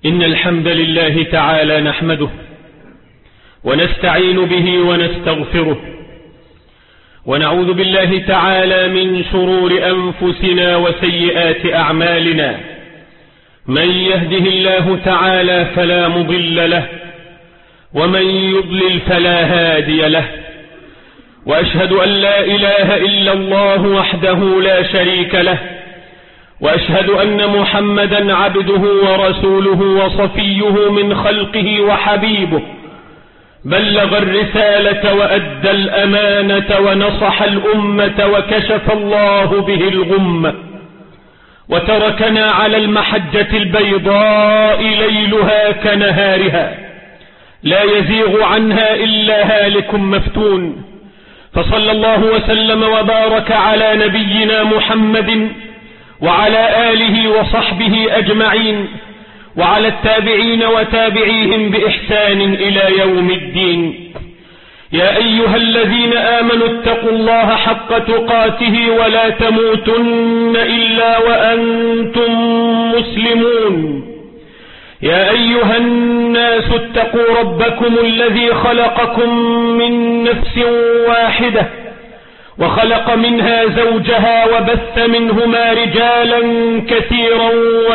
إن الحمد لله تعالى نحمده ونستعين به ونستغفره ونعوذ بالله تعالى من شرور أنفسنا وسيئات أعمالنا. من يهده الله تعالى فلا مضل له ومن يضلل فلا هادي له، وأشهد أن لا إله إلا الله وحده لا شريك له، وأشهد أن محمدا عبده ورسوله وصفيه من خلقه وحبيبه، بلغ الرسالة وأدى الأمانة ونصح الأمة وكشف الله به الغمة، وتركنا على المحجة البيضاء ليلها كنهارها لا يزيغ عنها إلا هالك مفتون. فصلى الله وسلم وبارك على نبينا محمد وعلى آله وصحبه أجمعين، وعلى التابعين وتابعيهم بإحسان إلى يوم الدين. يا أيها الذين آمنوا اتقوا الله حق تقاته ولا تموتن إلا وأنتم مسلمون. يا أيها الناس اتقوا ربكم الذي خلقكم من نفس واحدة وخلق منها زوجها وبث منهما رجالا كثيرا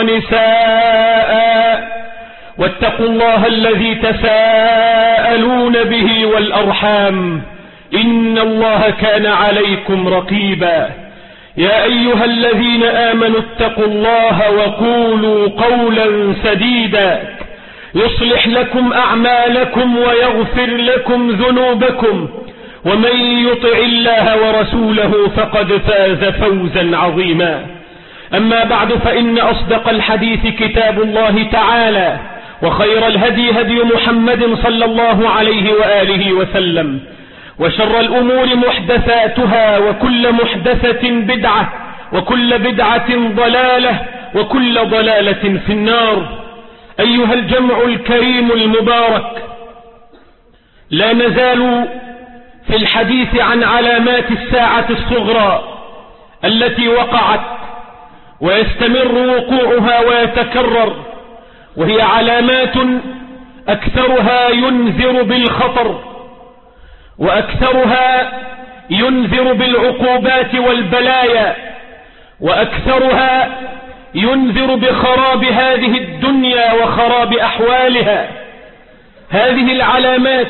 ونساء، واتقوا الله الذي تساءلون به والأرحام إن الله كان عليكم رقيبا. يا أيها الذين آمنوا اتقوا الله وقولوا قولا سديدا يصلح لكم أعمالكم ويغفر لكم ذنوبكم، ومن يطع الله ورسوله فقد فاز فوزا عظيما. أما بعد، فإن أصدق الحديث كتاب الله تعالى، وخير الهدي هدي محمد صلى الله عليه وآله وسلم، وشر الأمور محدثاتها، وكل محدثة بدعة، وكل بدعة ضلالة، وكل ضلالة في النار. أيها الجمع الكريم المبارك، لا نزال في الحديث عن علامات الساعة الصغرى التي وقعت ويستمر وقوعها ويتكرر، وهي علامات أكثرها ينذر بالخطر، وأكثرها ينذر بالعقوبات والبلايا، وأكثرها ينذر بخراب هذه الدنيا وخراب أحوالها. هذه العلامات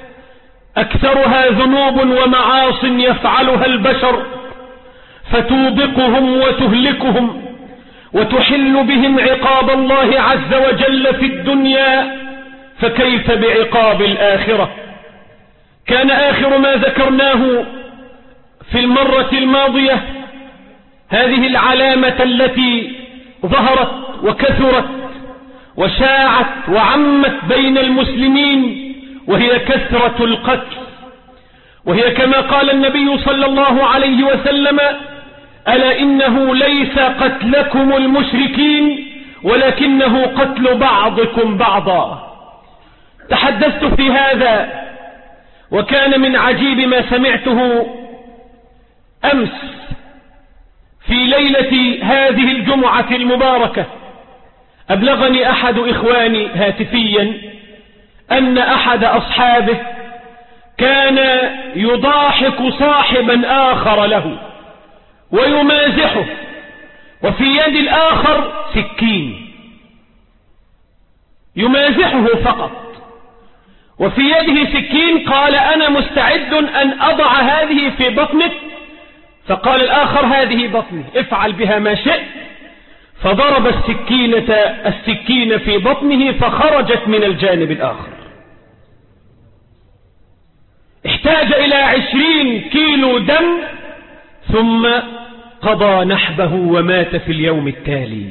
أكثرها ذنوب ومعاص يفعلها البشر فتوبقهم وتهلكهم وتحل بهم عقاب الله عز وجل في الدنيا، فكيف بعقاب الآخرة؟ كان آخر ما ذكرناه في المرة الماضية هذه العلامة التي ظهرت وكثرت وشاعت وعمت بين المسلمين، وهي كثرة القتل. وهي كما قال النبي صلى الله عليه وسلم: ألا إنه ليس قتلكم المشركين ولكنه قتل بعضكم بعضا. تحدثت في هذا، وكان من عجيب ما سمعته أمس في ليلة هذه الجمعة المباركة. أبلغني أحد إخواني هاتفيا أن أحد أصحابه كان يضاحك صاحبا آخر له ويمازحه، وفي يد الآخر سكين، يمازحه فقط وفي يده سكين. قال: أنا مستعد أن أضع هذه في بطنك. فقال الآخر: هذه بطني، افعل بها ما شئت. فضرب السكين في بطنه فخرجت من الجانب الآخر. احتاج إلى 20 كيلو دم ثم قضى نحبه ومات في اليوم التالي.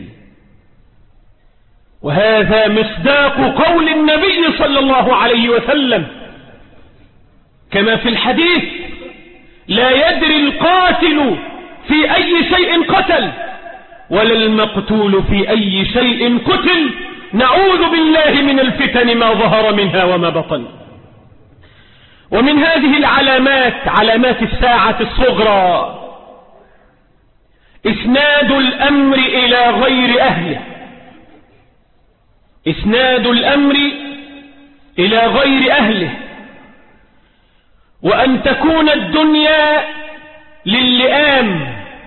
وهذا مصداق قول النبي صلى الله عليه وسلم كما في الحديث: لا يدري القاتل في أي شيء قتل ولا المقتول في أي شيء قتل، نعوذ بالله من الفتن ما ظهر منها وما بطن. ومن هذه العلامات علامات الساعة الصغرى إسناد الأمر إلى غير أهله. إسناد الأمر إلى غير أهله، وأن تكون الدنيا للئام،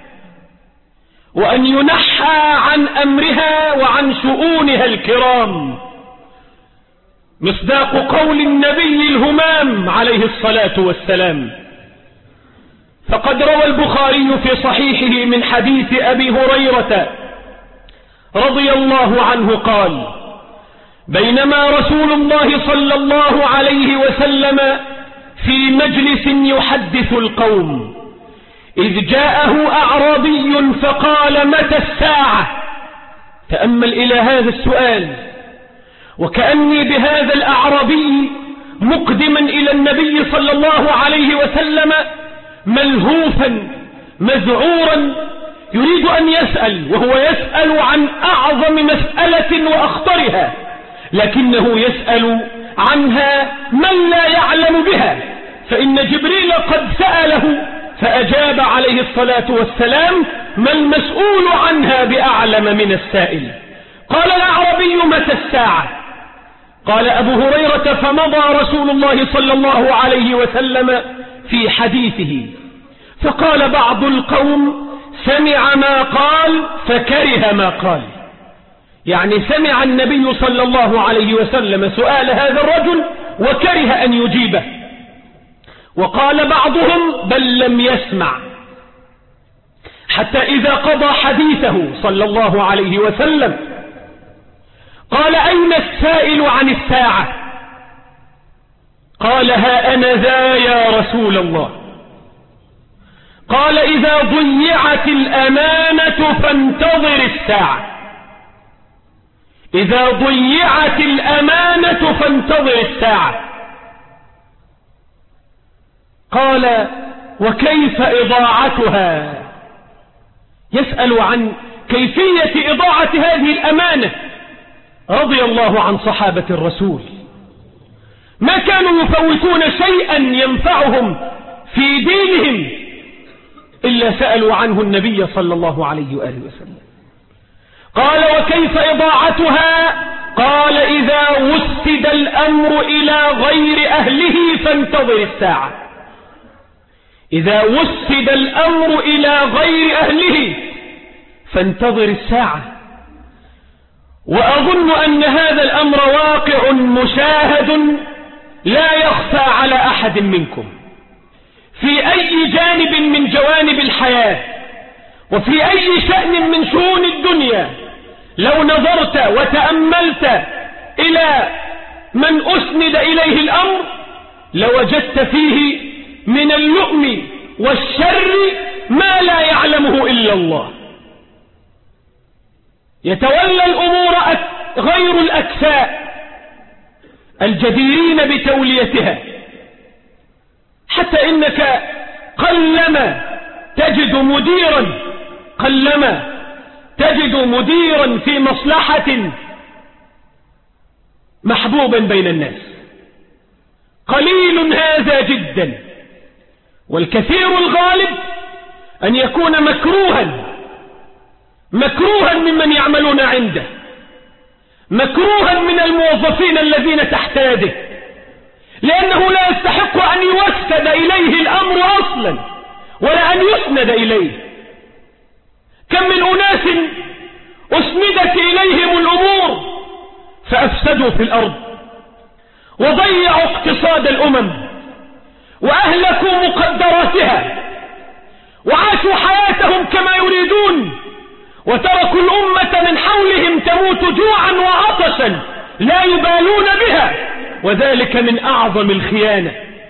وأن ينحى عن أمرها وعن شؤونها الكرام، مصداق قول النبي الهمام عليه الصلاة والسلام. فقد روى البخاري في صحيحه من حديث أبي هريرة رضي الله عنه قال: بينما رسول الله صلى الله عليه وسلم في مجلس يحدث القوم إذ جاءه أعرابي فقال: متى الساعة؟ تأمل إلى هذا السؤال، وكأني بهذا الأعرابي مقدما إلى النبي صلى الله عليه وسلم ملهوفا مذعورا يريد أن يسأل، وهو يسأل عن أعظم مسألة وأخطرها، لكنه يسأل عنها من لا يعلم بها، فإن جبريل قد سأله فأجاب عليه الصلاة والسلام: ما المسؤول عنها بأعلم من السائل. قال الأعرابي: متى الساعة؟ قال أبو هريرة: فمضى رسول الله صلى الله عليه وسلم في حديثه، فقال بعض القوم: سمع ما قال فكره ما قال، يعني سمع النبي صلى الله عليه وسلم سؤال هذا الرجل وكره أن يجيبه. وقال بعضهم: بل لم يسمع، حتى إذا قضى حديثه صلى الله عليه وسلم قال: أين السائل عن الساعة؟ قال: ها أنا ذا يا رسول الله. قال: إذا ضيعت الأمانة فانتظر الساعة. إذا ضيعت الأمانة فانتظر الساعة. قال: وكيف إضاعتها؟ يسأل عن كيفية إضاعة هذه الأمانة. رضي الله عن صحابة الرسول، ما كانوا يفوتون شيئا ينفعهم في دينهم إلا سألوا عنه النبي صلى الله عليه وآله وسلم. قال: وكيف إضاعتها؟ قال: إذا وسد الأمر إلى غير أهله فانتظر الساعة. إذا وسد الأمر إلى غير أهله فانتظر الساعة. وأظن أن هذا الأمر واقع مشاهد لا يخفى على أحد منكم في أي جانب من جوانب الحياة، وفي أي شأن من شؤون الدنيا. لو نظرت وتأملت إلى من أسند إليه الأمر لوجدت فيه من اللؤم والشر ما لا يعلمه إلا الله. يتولى الأمور غير الأكفاء الجديرين بتوليتها، حتى إنك قلما تجد مديرا في مصلحة محبوبا بين الناس. قليل هذا جدا، والكثير الغالب أن يكون مكروها ممن يعملون عنده، مكروها من الموظفين الذين تحت يده، لأنه لا يستحق أن يوسد إليه الأمر أصلا ولا أن يسند إليه. كم من أناس أسندت إليهم الأمور فأفسدوا في الأرض وضيعوا اقتصاد الأمم وأهلكوا مقدراتها وعاشوا حياتهم كما يريدون، وتركوا الأمة من حولهم تموت جوعا وعطشا لا يبالون بها، وذلك من أعظم الخيانة.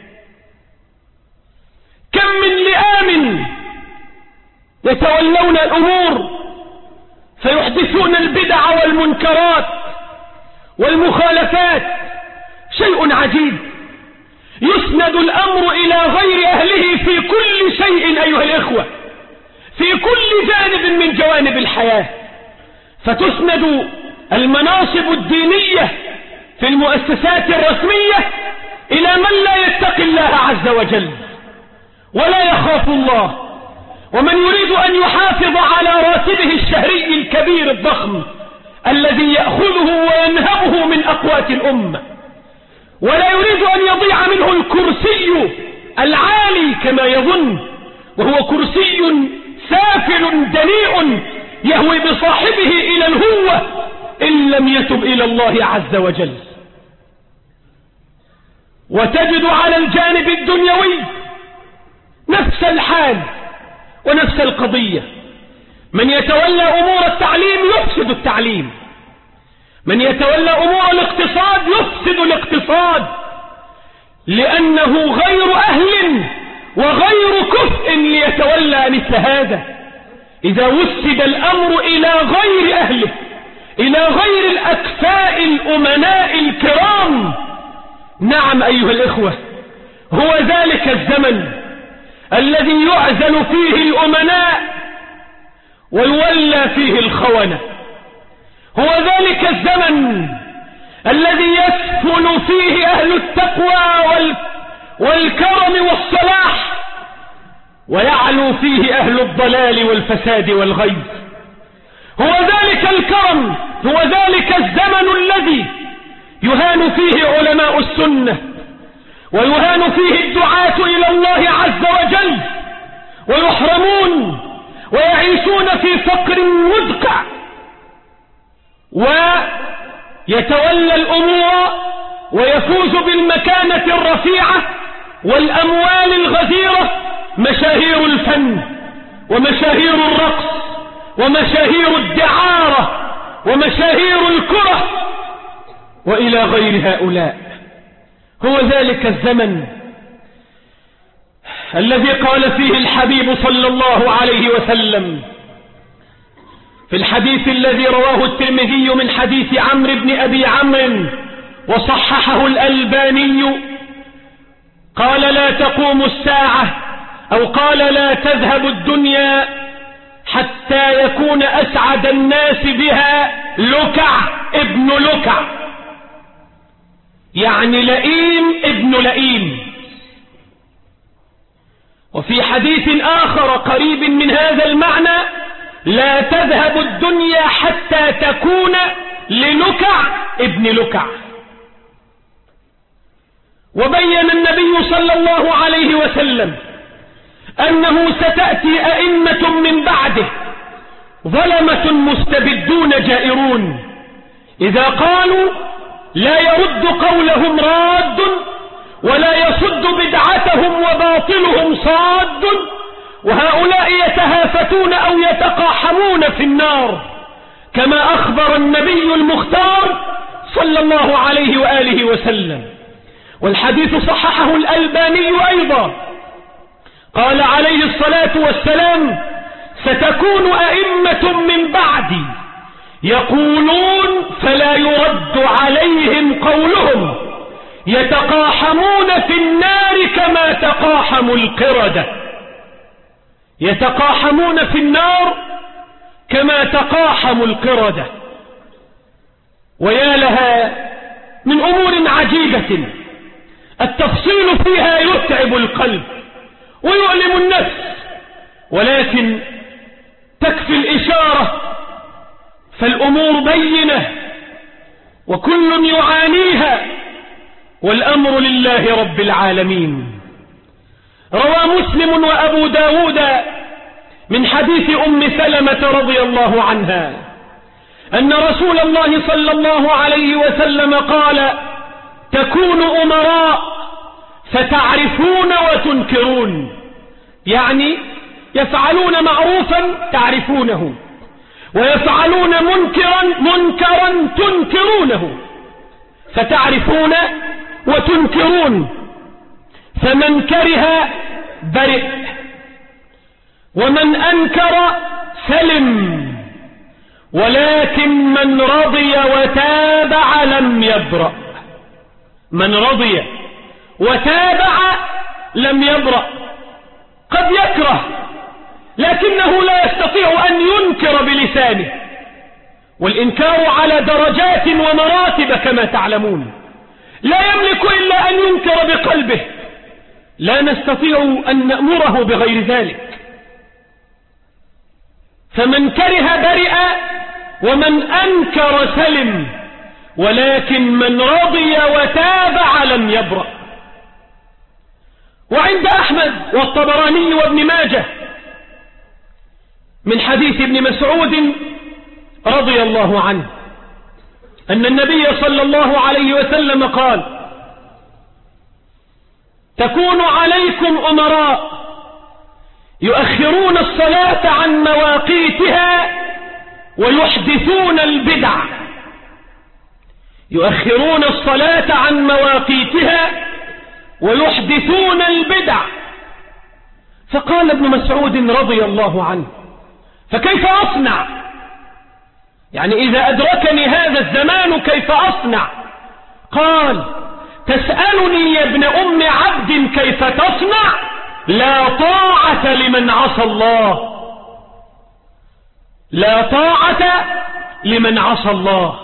كم من لئام يتولون الأمور فيحدثون البدع والمنكرات والمخالفات. شيء عجيب، يسند الأمر إلى غير أهله في كل شيء أيها الإخوة، في كل جانب من جوانب الحياة. فتسند المناصب الدينية في المؤسسات الرسمية إلى من لا يتقي الله عز وجل ولا يخاف الله، ومن يريد أن يحافظ على راتبه الشهري الكبير الضخم الذي يأخذه وينهبه من أقوات الأمة، ولا يريد أن يضيع منه الكرسي العالي كما يظن، وهو كرسي سافل دنيء يهوي بصاحبه إلى الهوة إن لم يتب إلى الله عز وجل. وتجد على الجانب الدنيوي نفس الحال ونفس القضية. من يتولى أمور التعليم يفسد التعليم، من يتولى أمور الاقتصاد يفسد الاقتصاد، لأنه غير أهل وغير كفء ليتولى مثل هذا. إذا وسد الأمر إلى غير أهله، إلى غير الأكفاء الأمناء الكرام، نعم أيها الإخوة، هو ذلك الزمن الذي يعزل فيه الأمناء ويولى فيه الخونة، هو ذلك الزمن الذي يسفل فيه أهل التقوى والكرم والصلاح، ويعلو فيه أهل الضلال والفساد والغي. هو ذلك الكرم، هو ذلك الزمن الذي يهان فيه علماء السنة، ويهان فيه الدعاة إلى الله عز وجل، ويحرمون ويعيشون في فقر مدقع، ويتولى الأمور ويفوز بالمكانة الرفيعة والأموال الغزيرة مشاهير الفن ومشاهير الرقص ومشاهير الدعارة ومشاهير الكرة وإلى غير هؤلاء. هو ذلك الزمن الذي قال فيه الحبيب صلى الله عليه وسلم في الحديث الذي رواه الترمذي من حديث عمرو بن أبي عمرو وصححه الألباني، قال: لا تقوم الساعة، أو قال: لا تذهب الدنيا حتى يكون أسعد الناس بها لكع ابن لكع، يعني لئيم ابن لئيم. وفي حديث آخر قريب من هذا المعنى: لا تذهب الدنيا حتى تكون للكع ابن لكع. وبين النبي صلى الله عليه وسلم أنه ستأتي أئمة من بعده ظلمة مستبدون جائرون، إذا قالوا لا يرد قولهم راد، ولا يصد بدعتهم وباطلهم صاد، وهؤلاء يتهافتون أو يتقاحمون في النار، كما أخبر النبي المختار صلى الله عليه وآله وسلم. والحديث صححه الألباني أيضا، قال عليه الصلاة والسلام: ستكون أئمة من بعدي يقولون فلا يرد عليهم قولهم، يتقاحمون في النار كما تقاحم القردة، يتقاحمون في النار كما تقاحم القردة. ويا لها من أمور عجيبة التفصيل فيها يتعب القلب ويؤلم النفس، ولكن تكفي الإشارة، فالأمور بينة وكل يعانيها، والأمر لله رب العالمين. روى مسلم وأبو داود من حديث أم سلمة رضي الله عنها أن رسول الله صلى الله عليه وسلم قال: تكون أمراء فتعرفون وتنكرون، يعني يفعلون معروفا تعرفونه، ويفعلون منكرا تنكرونه، فتعرفون وتنكرون. فمن كره برئ، ومن أنكر سلم، ولكن من رضي وتابع لم يبرأ. من رضي وتابع لم يبرأ. قد يكره لكنه لا يستطيع أن ينكر بلسانه، والإنكار على درجات ومراتب كما تعلمون، لا يملك إلا أن ينكر بقلبه، لا نستطيع أن نأمره بغير ذلك. فمن كره برئ، ومن أنكر سلم، ولكن من رضي وتابع لم يبرأ. وعند أحمد والطبراني وابن ماجه من حديث ابن مسعود رضي الله عنه أن النبي صلى الله عليه وسلم قال: تكون عليكم أمراء يؤخرون الصلاة عن مواقيتها ويحدثون البدع. يؤخرون الصلاة عن مواقيتها ويحدثون البدع. فقال ابن مسعود رضي الله عنه: فكيف أصنع؟ يعني إذا أدركني هذا الزمان كيف أصنع؟ قال: تسألني يا ابن أم عبد كيف تصنع؟ لا طاعة لمن عصى الله، لا طاعة لمن عصى الله.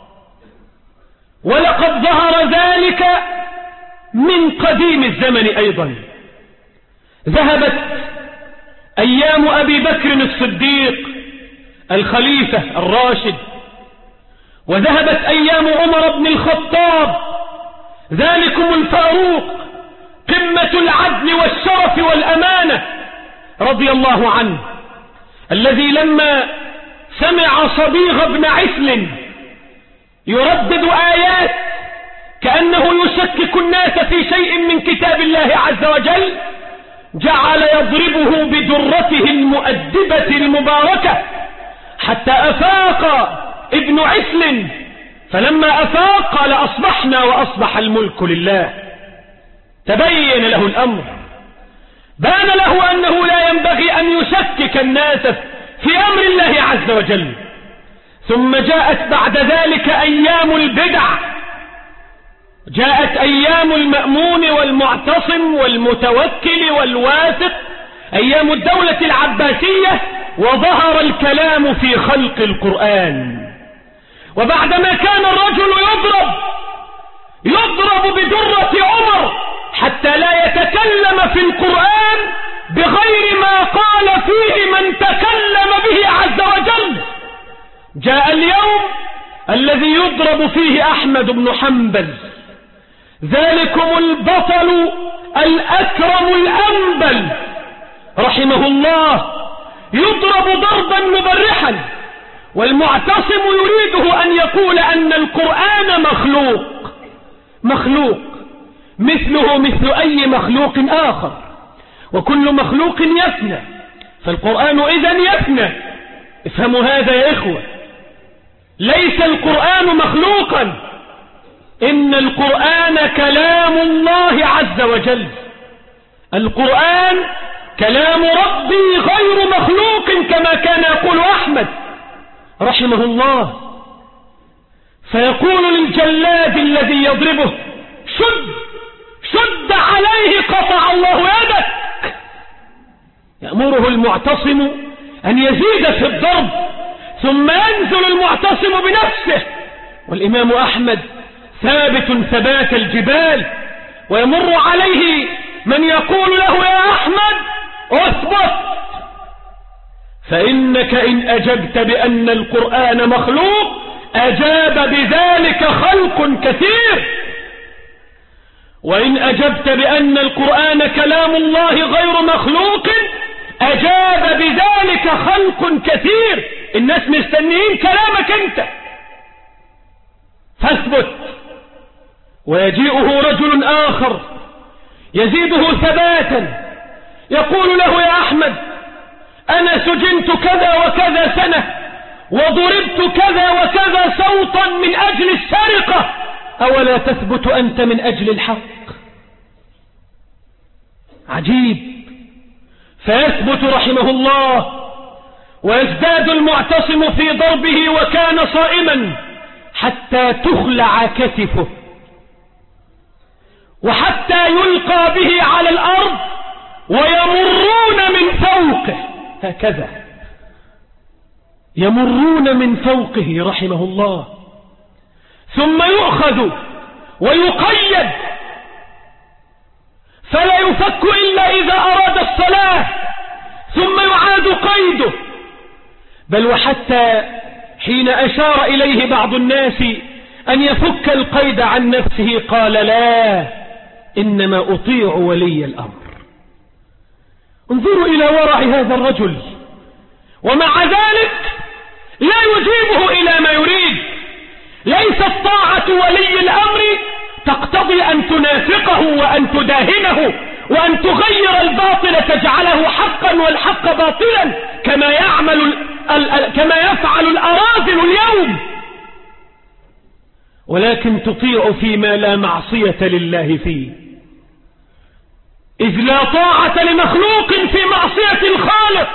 ولقد ظهر ذلك من قديم الزمن أيضا. ذهبت أيام أبي بكر الصديق الخليفة الراشد، وذهبت أيام عمر بن الخطاب ذلكم الفاروق قمة العدل والشرف والأمانة رضي الله عنه، الذي لما سمع صبيغ بن عسل يردد آيات كأنه يشكك الناس في شيء من كتاب الله عز وجل، جعل يضربه بدرته المؤدبة المباركة حتى أفاق ابن عسل، فلما أفاق قال: أصبحنا وأصبح الملك لله. تبين له الأمر، بان له أنه لا ينبغي أن يشكك الناس في أمر الله عز وجل. ثم جاءت بعد ذلك أيام البدع، جاءت أيام المأمون والمعتصم والمتوكل والواثق، أيام الدولة العباسية، وظهر الكلام في خلق القرآن. وبعدما كان الرجل يضرب بدرة عمر حتى لا يتكلم في القرآن بغير ما قال فيه من تكلم به عز وجل، جاء اليوم الذي يضرب فيه أحمد بن حنبل، ذلكم البطل الأكرم الأنبل رحمه الله، يضرب ضربا مبرحا، والمعتصم يريده أن يقول أن القرآن مخلوق مثله مثل أي مخلوق آخر، وكل مخلوق يفنى، فالقرآن إذن يفنى. افهموا هذا يا إخوة، ليس القرآن مخلوقا، إن القرآن كلام الله عز وجل، القرآن كلام ربي غير مخلوق كما كان يقول أحمد رحمه الله. فيقول للجلاد الذي يضربه: شد عليه قطع الله يدك. يأمره المعتصم أن يزيد في الضرب، ثم ينزل المعتصم بنفسه، والإمام أحمد ثابت ثبات الجبال، ويمر عليه من يقول له: يا أحمد اثبت، فإنك إن أجبت بأن القرآن مخلوق أجاب بذلك خلق كثير، وإن أجبت بأن القرآن كلام الله غير مخلوق أجاب بذلك خلق كثير. الناس مستنيين كلامك أنت، فاثبت. ويجيئه رجل آخر يزيده ثباتا، يقول له: يا أحمد أنا سجنت كذا وكذا سنة، وضربت كذا وكذا صوتا من أجل السرقة، أولا تثبت أنت من أجل الحق؟ عجيب. فيثبت رحمه الله، ويزداد المعتصم في ضربه وكان صائما حتى تخلع كتفه، وحتى يلقى به على الأرض ويمرون من فوقه، هكذا يمرون من فوقه رحمه الله، ثم يؤخذ ويقيد فلا يفك إلا إذا أراد الصلاة، ثم يعاد قيده. بل وحتى حين أشار إليه بعض الناس أن يفك القيد عن نفسه قال لا، إنما أطيع ولي الأمر. انظروا إلى ورع هذا الرجل، ومع ذلك لا يجيبه إلى ما يريد. ليست طاعة ولي الأمر تقتضي أن تنافقه وأن تداهنه وأن تغير الباطل تجعله حقا والحق باطلا كما يفعل الأراذل اليوم، ولكن تطيع فيما لا معصية لله فيه، إذ لا طاعة لمخلوق في معصية الخالق.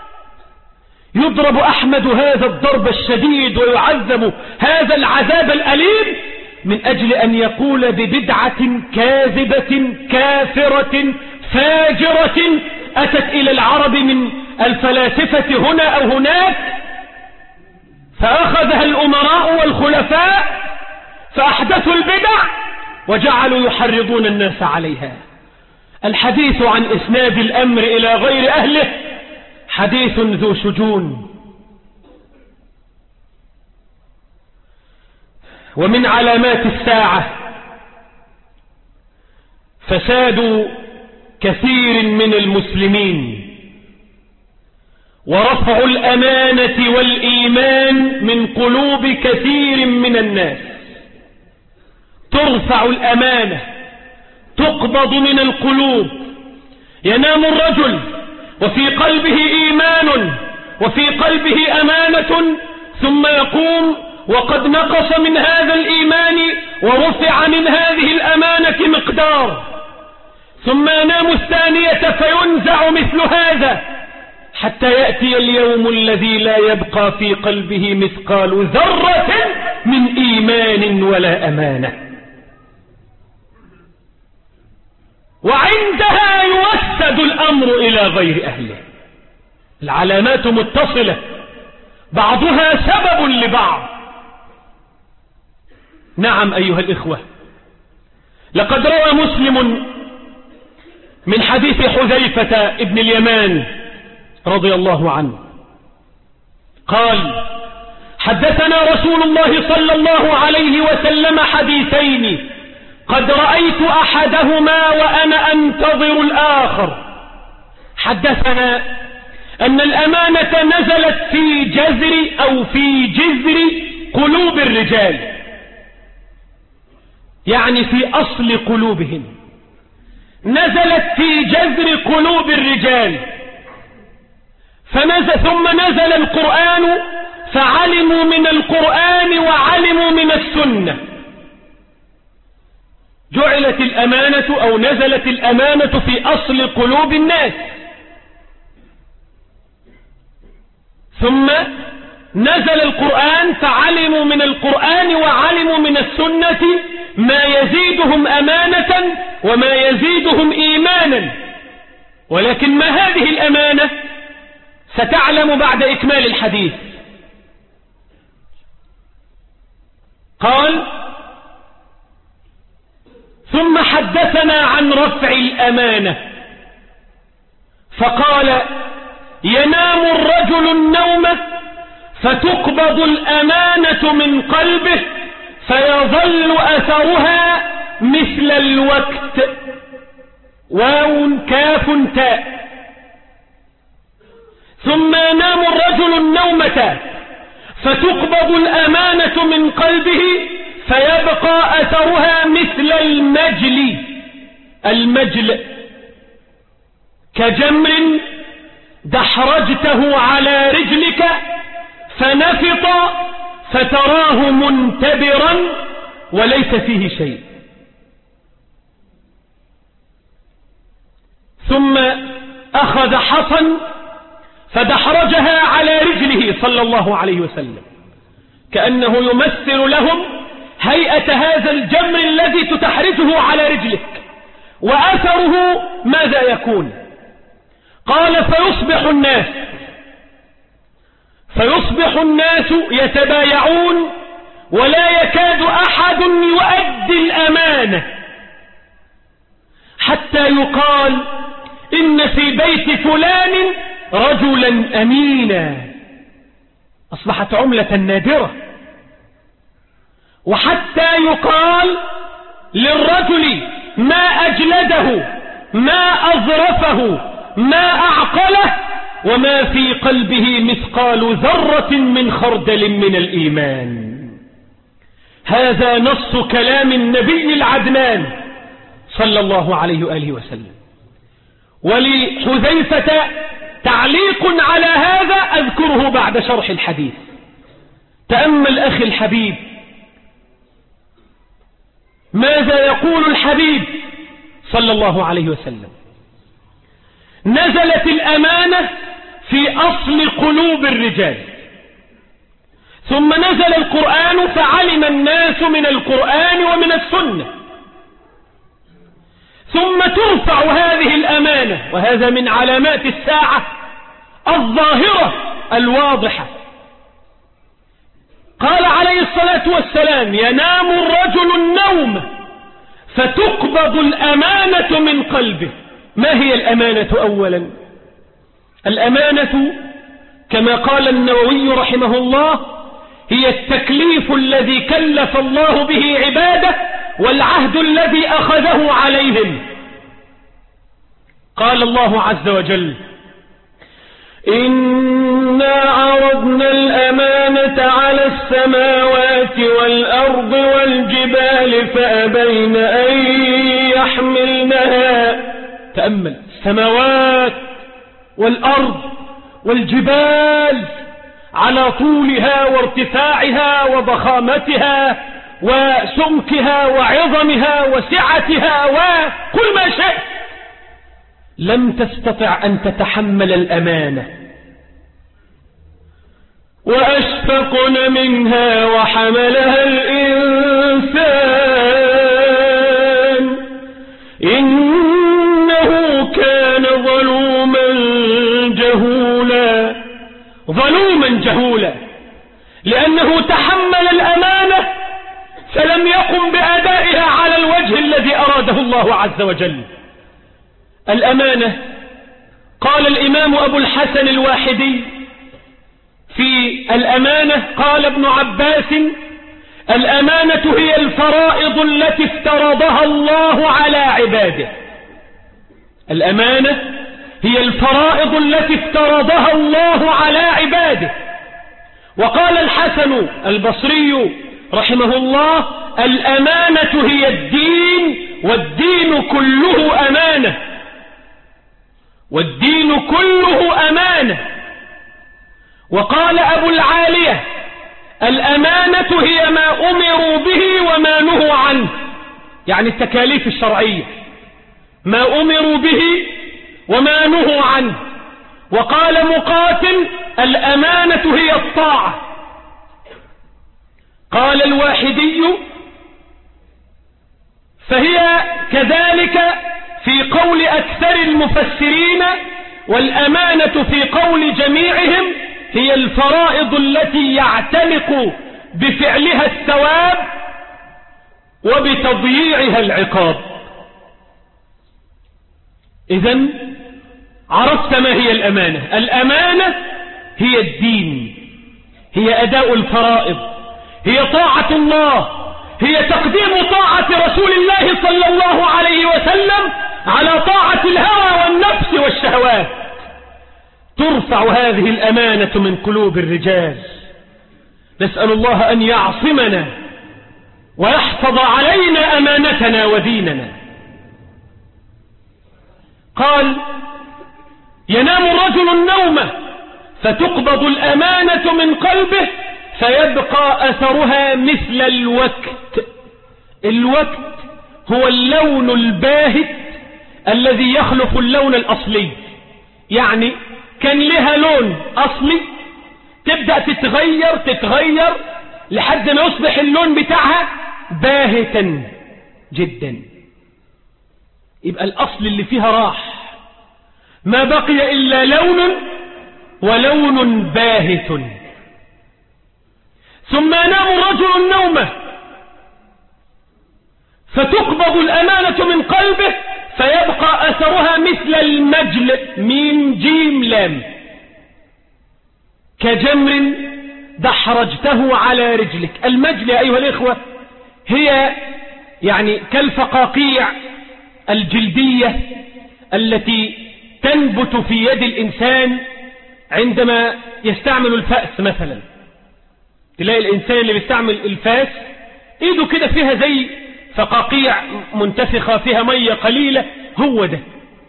يضرب أحمد هذا الضرب الشديد ويعذب هذا العذاب الأليم من أجل أن يقول ببدعة كاذبة كافرة فاجرة أتت إلى العرب من الفلاسفة هنا أو هناك، فأخذها الأمراء والخلفاء فأحدثوا البدع وجعلوا يحرضون الناس عليها. الحديث عن إسناد الأمر إلى غير أهله حديث ذو شجون. ومن علامات الساعة فساد كثير من المسلمين ورفع الأمانة والإيمان من قلوب كثير من الناس. ترفع الأمانة، تقبض من القلوب. ينام الرجل وفي قلبه إيمان وفي قلبه أمانة، ثم يقوم وقد نقص من هذا الإيمان ورفع من هذه الأمانة مقدار، ثم ينام الثانية فينزع مثل هذا حتى يأتي اليوم الذي لا يبقى في قلبه مثقال ذرة من إيمان ولا أمانة، وعندها يوسد الأمر إلى غير أهله. العلامات متصلة، بعضها سبب لبعض. نعم أيها الإخوة، لقد روى مسلم من حديث حذيفة ابن اليمان رضي الله عنه قال: حدثنا رسول الله صلى الله عليه وسلم حديثين قد رأيت أحدهما وأنا أنتظر الآخر. حدثنا أن الأمانة نزلت في جذر أو في جذر قلوب الرجال، يعني في أصل قلوبهم، نزلت في جذر قلوب الرجال. ثم نزل القرآن فعلموا من القرآن وعلموا من السنة. جعلت الأمانة أو نزلت الأمانة في أصل قلوب الناس، ثم نزل القرآن فعلموا من القرآن وعلموا من السنة ما يزيدهم أمانة وما يزيدهم إيمانا. ولكن ما هذه الأمانة؟ ستعلم بعد إكمال الحديث. قال: ثم حدثنا عن رفع الأمانة فقال: ينام الرجل النوم فتقبض الأمانة من قلبه فيظل أثرها مثل الوقت، واو كاف تاء. ثم ينام الرجل النومة فتقبض الأمانة من قلبه فيبقى أثرها مثل المجل، المجل كجمر دحرجته على رجلك فنفط فتراه منتبرا وليس فيه شيء. ثم أخذ حصى فدحرجها على رجله صلى الله عليه وسلم، كأنه يمثل لهم هيئة هذا الجمر الذي تتحرجه على رجلك، وأثره ماذا يكون؟ قال: فيصبح الناس يتبايعون ولا يكاد أحد يؤدي الأمانة، حتى يقال: إن في بيت فلان رجلا أمينا. أصبحت عملة نادرة. وحتى يقال للرجل ما أجلده، ما أظرفه، ما أعقله، وما في قلبه مثقال ذرة من خردل من الإيمان. هذا نص كلام النبي العدنان صلى الله عليه وآله وسلم. ولحذيفة تعليق على هذا أذكره بعد شرح الحديث. تأمل أخي الحبيب ماذا يقول الحبيب صلى الله عليه وسلم. نزلت الأمانة في أصل قلوب الرجال، ثم نزل القرآن فعلم الناس من القرآن ومن السنة، ثم ترفع هذه الأمانة، وهذا من علامات الساعة الظاهرة الواضحة. قال عليه الصلاة والسلام: ينام الرجل النوم فتقبض الأمانة من قلبه. ما هي الأمانة؟ أولا الأمانة كما قال النووي رحمه الله هي التكليف الذي كلف الله به عباده والعهد الذي أخذه عليهم. قال الله عز وجل: إنا عرضنا الأمانة على السماوات والأرض والجبال فأبين أن يحملنها. تأمل، السماوات والأرض والجبال على طولها وارتفاعها وضخامتها وسمكها وعظمها وسعتها وكل ما شئت، لم تستطع أن تتحمل الأمانة. وأشفقن منها وحملها الإنسان إنه كان ظلوما جهولا. ظلوما جهولا لأنه تحمل الأمانة فلم يقم بأدائها على الوجه الذي أراده الله عز وجل. الأمانة، قال الإمام أبو الحسن الواحدي في الأمانة، قال ابن عباس: الأمانة هي الفرائض التي افترضها الله على عباده. الأمانة هي الفرائض التي افترضها الله على عباده. وقال الحسن البصري رحمه الله: الأمانة هي الدين، والدين كله أمانة، والدين كله أمانة. وقال أبو العالية: الأمانة هي ما أمروا به وما نهوا عنه، يعني التكاليف الشرعية، ما أمروا به وما نهوا عنه. وقال مقاتل: الأمانة هي الطاعة. قال الواحدي: فهي كذلك في قول أكثر المفسرين، والأمانة في قول جميعهم هي الفرائض التي يعتلق بفعلها الثواب وبتضييعها العقاب. إذن عرفت ما هي الأمانة. الأمانة هي الدين، هي أداء الفرائض، هي طاعة الله، هي تقديم طاعة رسول الله صلى الله عليه وسلم على طاعة الهوى والنفس والشهوات. ترفع هذه الأمانة من قلوب الرجال. نسأل الله أن يعصمنا ويحفظ علينا أمانتنا وديننا. قال: ينام الرجل النوم فتقبض الأمانة من قلبه فيبقى أثرها مثل الوقت. الوقت هو اللون الباهت الذي يخلف اللون الأصلي، يعني كان لها لون أصلي تبدأ تتغير لحد ما يصبح اللون بتاعها باهتا جدا، يبقى الأصل اللي فيها راح، ما بقي إلا لون ولون باهت. ثم ينام الرجل النوم فتقبض الأمانة من قلبه فيبقى أثرها مثل المجل، ميم جيم لام، كجمر دحرجته على رجلك. المجل يا أيها الإخوة هي يعني كالفقاقيع الجلدية التي تنبت في يد الإنسان عندما يستعمل الفأس مثلا. تلاقي الإنسان اللي بيستعمل الفاس إيده كده فيها زي فقاقيع منتفخة فيها مية قليلة. هو ده،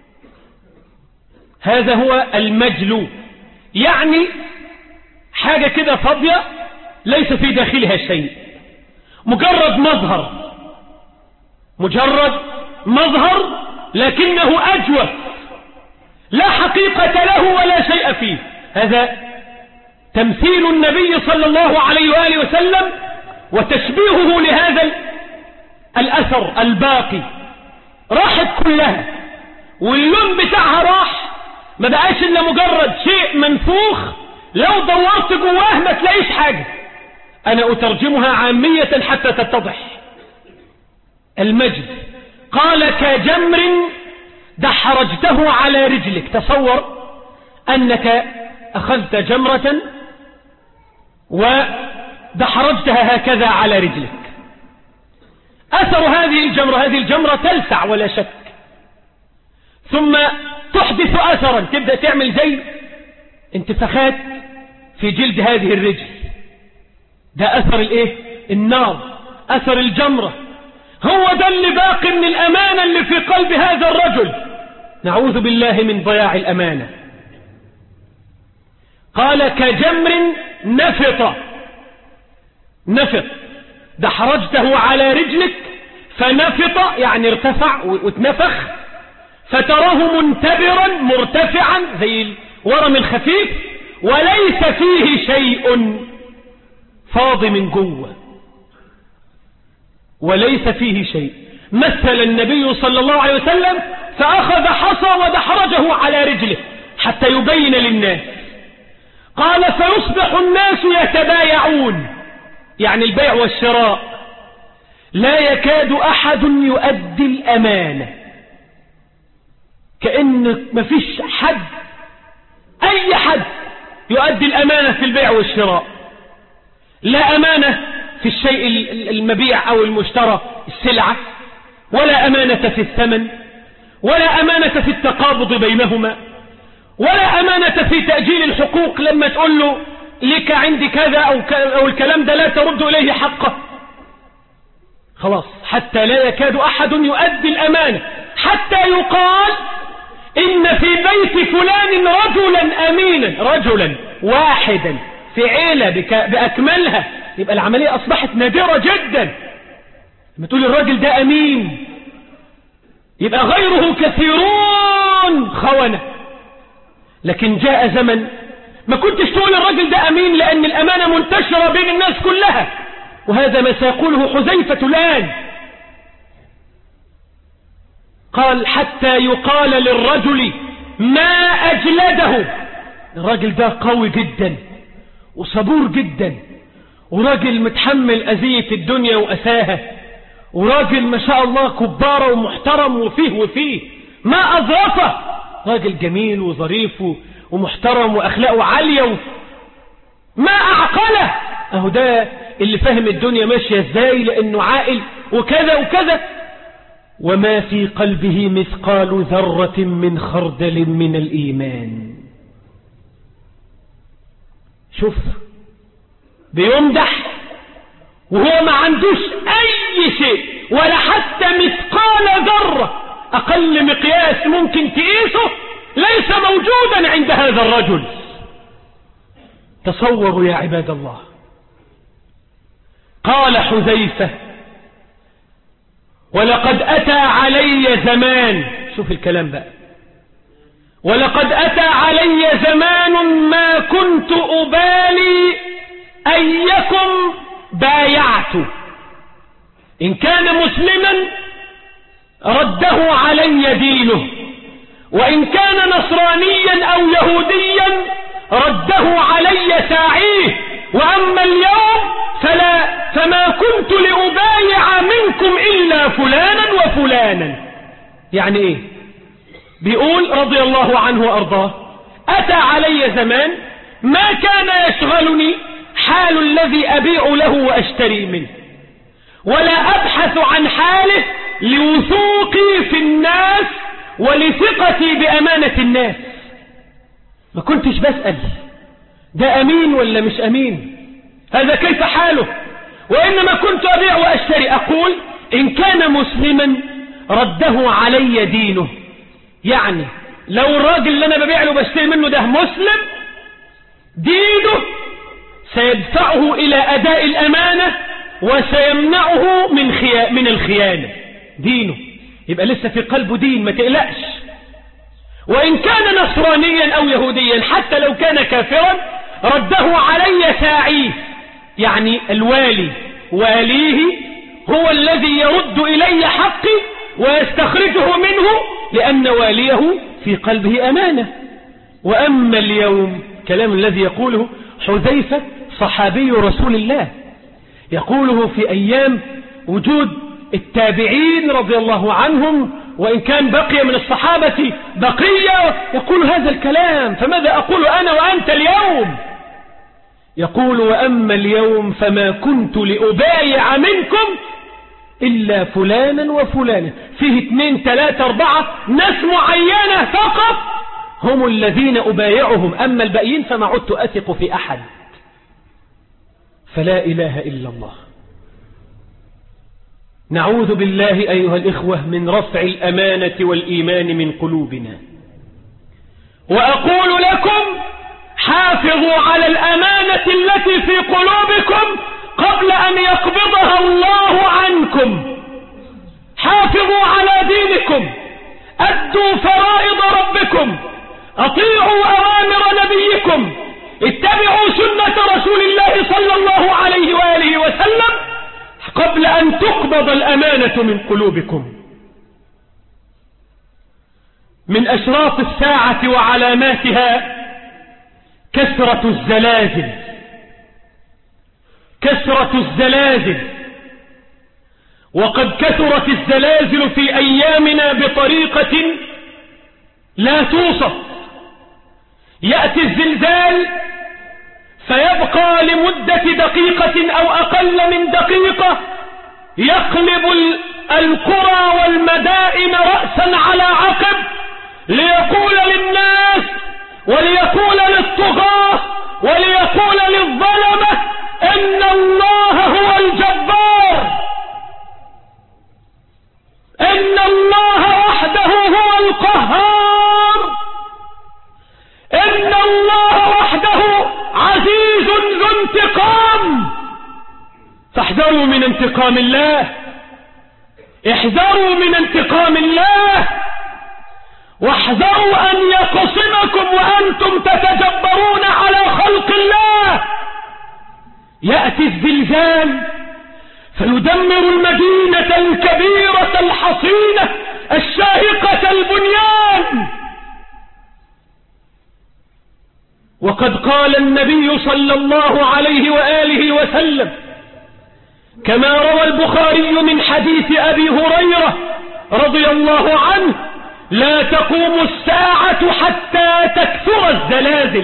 هذا هو المجل، يعني حاجة كده فاضية ليس في داخلها شيء، مجرد مظهر لكنه أجوف، لا حقيقة له ولا شيء فيه. هذا تمثيل النبي صلى الله عليه وآله وسلم وتشبيهه لهذا الأثر الباقي. راحت كلها واللون بتاعها راح، ما بقاش إلا مجرد شيء منفوخ لو دورت جواه ما تلاقيش حاجة. أنا أترجمها عامية حتى تتضح. المجد قال كجمر دحرجته على رجلك. تصور أنك أخذت جمرة ودحرجتها هكذا على رجلك. أثر هذه الجمرة تلسع ولا شك، ثم تحدث أثرا، تبدأ تعمل زي انتفاخات في جلد هذه الرجل. ده أثر النار، أثر الجمرة. هو ده اللي باقي من الأمانة اللي في قلب هذا الرجل. نعوذ بالله من ضياع الأمانة. قال كجمر نفط دحرجته على رجلك، فنفط يعني ارتفع واتنفخ، فتراه منتبرا مرتفعا زي الورم الخفيف، وليس فيه شيء، فاضي من جوه وليس فيه شيء. مثل النبي صلى الله عليه وسلم فأخذ حصى ودحرجه على رجله حتى يبين للناس. قال فيصبح الناس يتبايعون، يعني البيع والشراء، لا يكاد أحد يؤدي الأمانة. كأن مفيش حد، أي حد يؤدي الأمانة في البيع والشراء. لا أمانة في الشيء المبيع أو المشترى، السلعة، ولا أمانة في الثمن، ولا أمانة في التقابض بينهما، ولا أمانة في تأجيل الحقوق. لما تقول له لك عندي كذا أو الكلام ده لا ترد إليه حقه، خلاص. حتى لا يكاد أحد يؤدي الأمانة، حتى يقال إن في بيت فلان رجلا أمينا، رجلا واحدا في عيلة بأكملها. يبقى العملية أصبحت نادرة جدا. لما تقول الراجل ده أمين، يبقى غيره كثيرون خونة. لكن جاء زمن ما كنتش تقول الراجل ده أمين، لأن الأمانة منتشرة بين الناس كلها. وهذا ما سيقوله حذيفة الآن. قال حتى يقال للرجل ما أجلده. الراجل ده قوي جدا وصبور جدا، وراجل متحمل أذية الدنيا وأساها، وراجل ما شاء الله كبارة ومحترم وفيه ما أظرفه. راجل جميل وظريف ومحترم وأخلاقه عالية ما أعقله. أهو ده اللي فهم الدنيا ماشية ازاي، لأنه عاقل وكذا وكذا. وما في قلبه مثقال ذرة من خردل من الإيمان. شوف، بيمدح وهو ما عندوش أي شيء، ولا حتى مثقال ذرة، أقل مقياس ممكن تقيسه ليس موجودا عند هذا الرجل. تصوروا يا عباد الله. قال حذيفة ولقد أتى علي زمان، شوف الكلام بقى، ولقد أتى علي زمان ما كنت أبالي أيكم بايعت، إن كان مسلما رده علي دينه، وإن كان نصرانيا أو يهوديا رده علي ساعيه، وأما اليوم فما كنت لأبايع منكم إلا فلانا وفلانا. يعني إيه؟ بيقول رضي الله عنه وأرضاه: أتى علي زمان ما كان يشغلني حال الذي أبيع له وأشتري منه، ولا أبحث عن حاله لوثوقي في الناس ولثقتي بأمانة الناس. ما كنتش بسأل ده أمين ولا مش أمين، هذا كيف حاله، وإنما كنت أبيع وأشتري. أقول إن كان مسلما رده علي دينه، يعني لو الراجل اللي أنا ببيع له بشتري منه ده مسلم، دينه سيدفعه إلى أداء الأمانة وسيمنعه من الخيانة. دينه يبقى لسه في قلبه دين، ما تقلقش. وإن كان نصرانيا أو يهوديا حتى لو كان كافرا رده علي ساعيه، يعني الوالي واليه هو الذي يرد إلي حقي ويستخرجه منه، لأن واليه في قلبه أمانة. وأما اليوم، كلام الذي يقوله حذيفة صحابي رسول الله، يقوله في أيام وجود التابعين رضي الله عنهم، وإن كان بقي من الصحابة بقية، يقول هذا الكلام، فماذا أقول أنا وأنت اليوم؟ يقول وأما اليوم فما كنت لأبايع منكم إلا فلانا وفلانا، فيه 2 3 4 ناس معينة فقط هم الذين أبايعهم، أما الباقيين فما عدت أثق في أحد. فلا إله إلا الله. نعوذ بالله أيها الإخوة من رفع الأمانة والإيمان من قلوبنا. وأقول لكم حافظوا على الأمانة التي في قلوبكم قبل أن يقبضها الله عنكم. حافظوا على دينكم، أدوا فرائض ربكم، أطيعوا أوامر نبيكم، اتبعوا سنة رسول الله صلى الله عليه وآله وسلم قبل أن تقبض الأمانة من قلوبكم. من أشراط الساعة وعلاماتها كثرة الزلازل. كثرة الزلازل، وقد كثرت الزلازل في أيامنا بطريقة لا توصف. يأتي الزلزال فيبقى لمدة دقيقة أو أقل من دقيقة، يقلب القرى والمدائن رأسا على عقب، ليقول للناس وليقول للطغاة وليقول للظلمة إن الله هو الجبار، إن الله وحده هو القهار، إن الله وحده عزيز ذو انتقام. فاحذروا من انتقام الله، احذروا من انتقام الله، واحذروا أن يقصمكم وأنتم تتجبرون على خلق الله. يأتي الزلزال فيدمر المدينة الكبيرة الحصينة الشاهقة البنيان. وقد قال النبي صلى الله عليه وآله وسلم كما روى البخاري من حديث أبي هريرة رضي الله عنه: لا تقوم الساعة حتى تكثر الزلازل.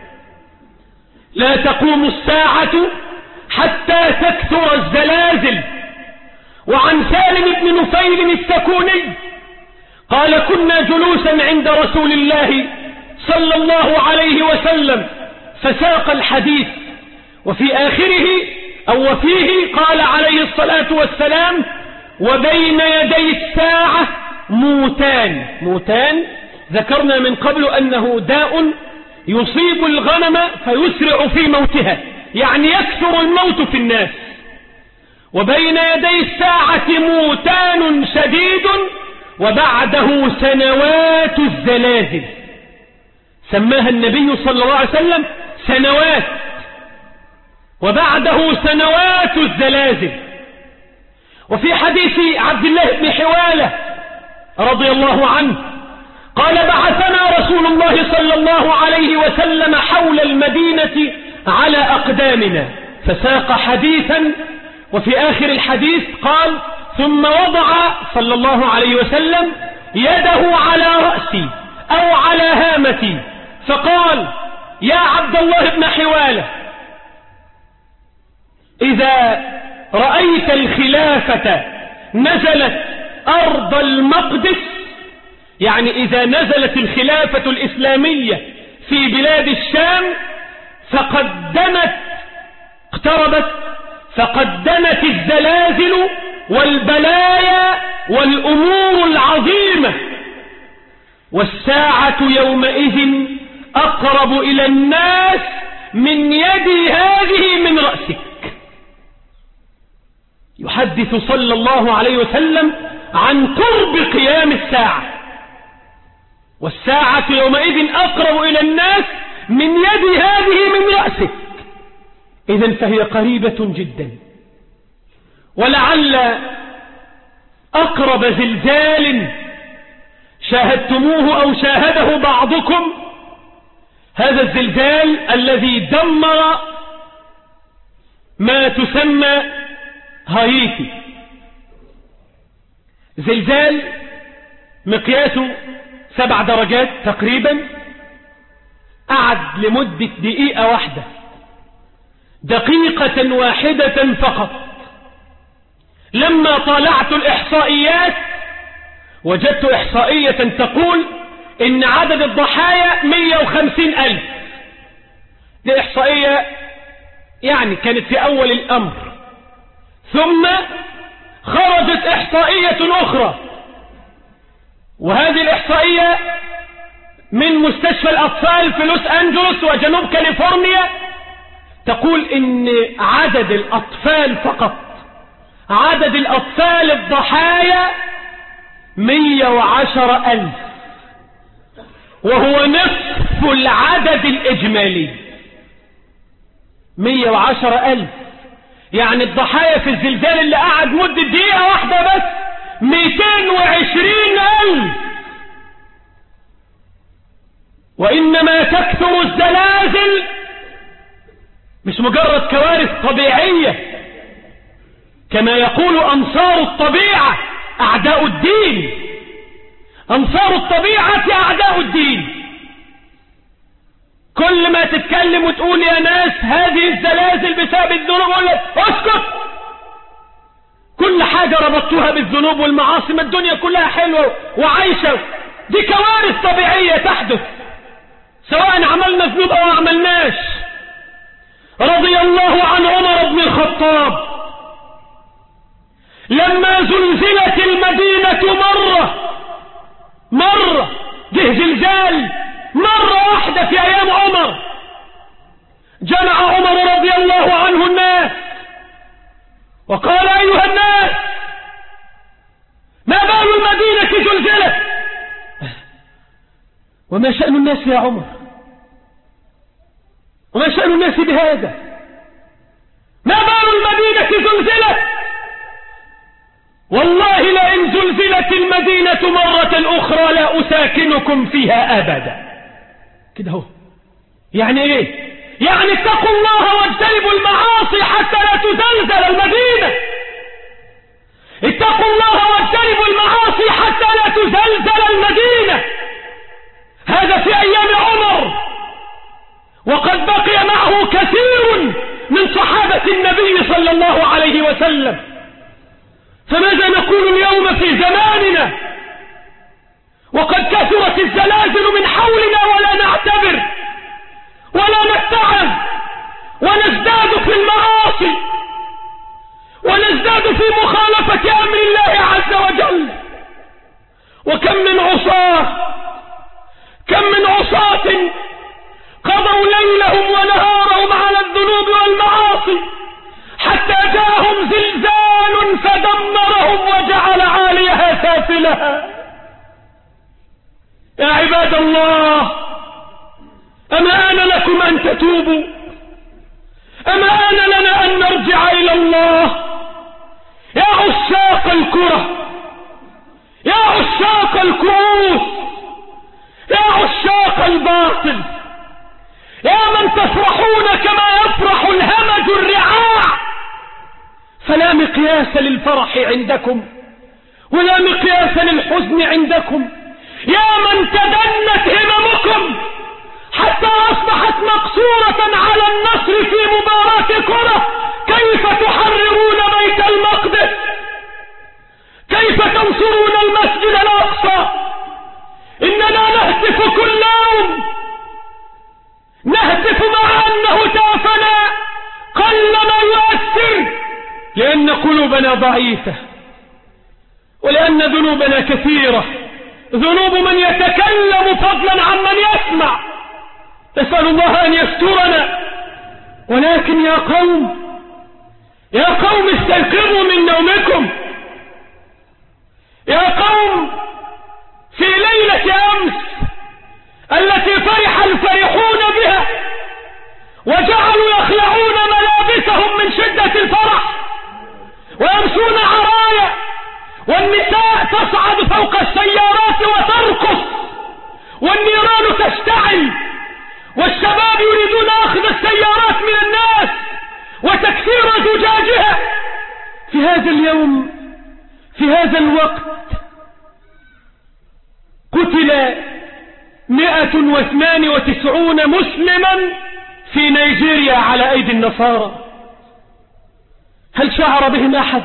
لا تقوم الساعة حتى تكثر الزلازل. وعن سالم بن نفيل السكوني قال: كنا جلوسا عند رسول الله صلى الله عليه وسلم فساق الحديث، وفي آخره أو وفيه قال عليه الصلاة والسلام: وبين يدي الساعة موتان. موتان ذكرنا من قبل أنه داء يصيب الغنم فيسرع في موتها، يعني يكثر الموت في الناس. وبين يدي الساعة موتان شديد وبعده سنوات الزلازل. سماها النبي صلى الله عليه وسلم سنوات، وبعده سنوات الزلازل. وفي حديث عبد الله بن حوالة رضي الله عنه قال: بعثنا رسول الله صلى الله عليه وسلم حول المدينة على أقدامنا، فساق حديثا، وفي آخر الحديث قال: ثم وضع صلى الله عليه وسلم يده على رأسي أو على هامتي، فقال: يا عبد الله بن حوالة، إذا رأيت الخلافة نزلت أرض المقدس، يعني إذا نزلت الخلافة الإسلامية في بلاد الشام فقدمت الزلازل والبلايا والأمور العظيمة، والساعة يومئذ أقرب إلى الناس من يدي هذه من رأسك. يحدث صلى الله عليه وسلم عن قرب قيام الساعة، والساعة يومئذ أقرب إلى الناس من يد هذه من رأسك. إذن فهي قريبة جدا. ولعل أقرب زلزال شاهدتموه أو شاهده بعضكم هذا الزلزال الذي دمر ما تسمى هايتي. زلزال مقياسه 7 درجات تقريبا، قعد لمدة دقيقة واحدة فقط. لما طالعت الإحصائيات وجدت إحصائية تقول إن عدد الضحايا 150,000. دي إحصائية يعني كانت في أول الأمر، ثم خرجت إحصائية أخرى، وهذه الإحصائية من مستشفى الأطفال في لوس أنجلوس وجنوب كاليفورنيا، تقول إن عدد الأطفال فقط، عدد الأطفال الضحايا 110,000، وهو نصف العدد الإجمالي. 110,000، يعني الضحايا في الزلزال اللي قعد مدة دقيقة واحدة بس 220,000. وإنما تكثر الزلازل مش مجرد كوارث طبيعية، كما يقول أنصار الطبيعة أعداء الدين. أنصار الطبيعة أعداء الدين. كل ما تتكلم وتقول يا ناس هذه الزلازل بسبب الذنوب، يقول لك اسكت، كل حاجة ربطوها بالذنوب والمعاصي، ما الدنيا كلها حلوة وعايشة. دي كوارث طبيعية تحدث سواء عملنا ذنوب أو عملناش. رضي الله عن عمر بن الخطاب لما زلزلت المدينة مرة جه زلزال مرة واحدة في أيام عمر، جمع عمر رضي الله عنه الناس وقال أيها الناس ما بال المدينة زلزلت؟ وما شأن الناس يا عمر؟ وما شأن الناس بهذا؟ ما بال المدينة زلزلت؟ والله لئن زلزلت المدينة مرة أخرى لا أساكنكم فيها أبدا. كده هو يعني إيه؟ يعني اتقوا الله واجتنبوا المعاصي حتى لا تزلزل المدينة. اتقوا الله واجتنبوا المعاصي حتى لا تزلزل المدينة. هذا في أيام عمر، وقد بقي معه كثير من صحابة النبي صلى الله عليه وسلم. فماذا نقول اليوم في زماننا وقد كثرت الزلازل من حولنا ولا نعتبر ولا نتعظ، ونزداد في المعاصي ونزداد في مخالفة أمر الله عز وجل. وكم من عصاة قضوا ليلهم ونهارهم على الذنوب والمعاصي حتى جاءهم زلزال فدمرهم وجعل عاليها سافلها. يا عباد الله، أما آن لكم أن تتوبوا؟ أما آن لنا أن نرجع إلى الله؟ يا عشاق الكرة، يا عشاق الكؤوس، يا عشاق الباطل، يا من تفرحون كما يفرح الهمج الرعاع، فلا مقياس للفرح عندكم ولا مقياس للحزن عندكم. يا من تدنت هممكم حتى أصبحت مقصورة على النصر في مباراة كرة كيف تحررون بيت المقدس؟ كيف تنصرون المسجد الأقصى؟ إننا نهتف كل يوم، نهتف مع أن هتافنا قلما يؤثر، لأن قلوبنا ضعيفة، ولأن ذنوبنا كثيرة، ذنوب من يتكلم فضلا عن من يسمع. نسأل الله أن يسترنا. ولكن يا قوم استيقظوا من نومكم. يا قوم، في ليلة أمس التي فرح الفرحون بها وجعلوا يخلعون ملابسهم من شدة الفرح ويمشون عرايا، والنساء تصعد فوق السيارات وترقص، والنيران تشتعل، والشباب يريدون أخذ السيارات من الناس وتكسير زجاجها. في هذا اليوم، في هذا الوقت، قتل 192 مسلما في نيجيريا على أيدي النصارى. هل شعر بهم أحد؟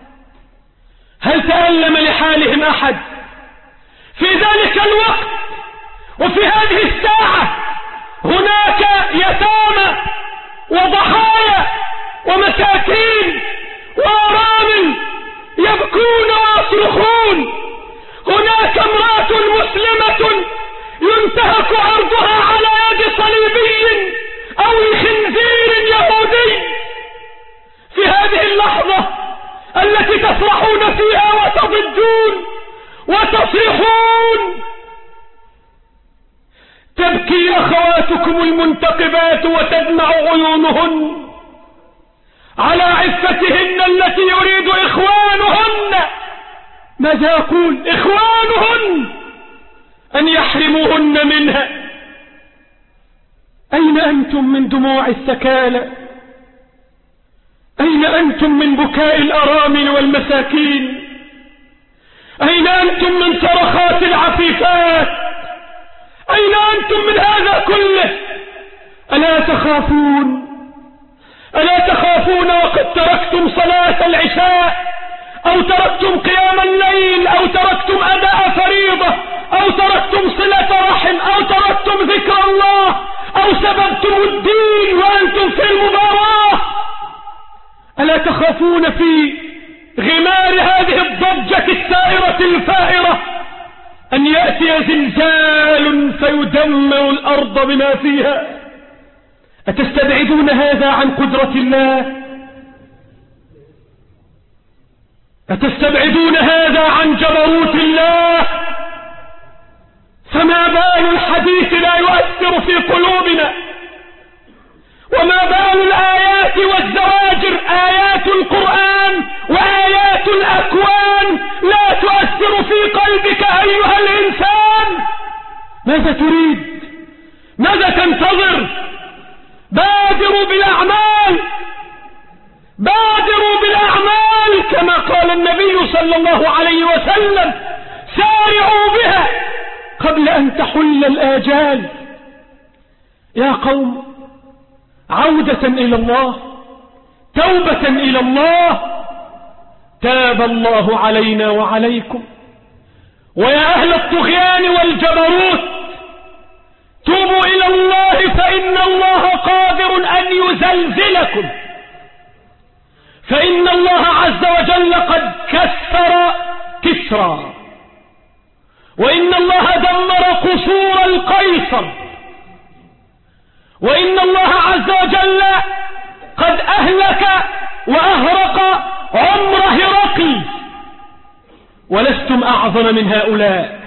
هل تألم لحالهم أحد؟ في ذلك الوقت وفي هذه الساعة هناك يتامى وضحايا ومساكين وأرامل يبكون ويصرخون. هناك امرأة مسلمة ينتهك عرضها على يد صليبي أو خنزير يهودي. في هذه اللحظة التي تفرحون فيها وتضجون وتصيحون، تبكي أخواتكم المنتقبات وتدمع عيونهن على عفتهن التي يريد إخوانهن، ماذا يقول إخوانهن؟ أن يحرموهن منها. أين أنتم من دموع السكالى؟ أين أنتم من بكاء الأرامل والمساكين؟ أين أنتم من صرخات العفيفات؟ أين أنتم من هذا كله؟ ألا تخافون؟ ألا تخافون وقد تركتم صلاة العشاء، أو تركتم قيام الليل، أو تركتم أداء فريضة، أو تركتم صلة رحم، أو تركتم ذكر الله، أو سببتم الدين وأنتم في المباراة؟ ألا تخافون في غمار هذه الضجة السائرة الفائرة أن يأتي زلزال فيدمر الأرض بما فيها؟ أتستبعدون هذا عن قدرة الله؟ أتستبعدون هذا عن جبروت الله؟ فما بال الحديث لا يؤثر في قلوبنا؟ وما بال الآيات والزواجر، آيات القرآن وآيات الأكوان لا تؤثر في قلبك أيها الإنسان؟ ماذا تريد؟ ماذا تنتظر؟ بادروا بالأعمال، بادروا بالأعمال كما قال النبي صلى الله عليه وسلم: سارعوا بها قبل أن تحل الآجال. يا قوم، عودة إلى الله، توبة إلى الله. تاب الله علينا وعليكم. ويا أهل الطغيان والجبروت، توبوا إلى الله، فإن الله قادر أن يزلزلكم، فإن الله عز وجل قد كسر كسرى، وإن الله دمر قصور القيصر، وإن الله عز وجل قد أهلك وأهرق عمر هرقل، ولستم أعظم من هؤلاء،